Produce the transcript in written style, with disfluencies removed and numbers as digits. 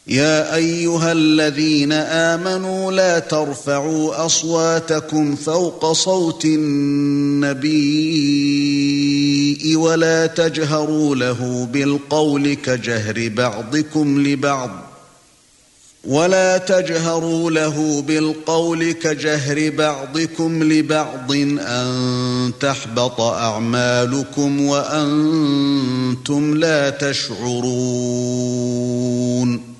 يا أيها الذين آمنوا لا ترفعوا أصواتكم فوق صوت النبي ولا تجهروا له بالقول كجهر بعضكم لبعض أن تحبط أعمالكم وأنتم لا تشعرون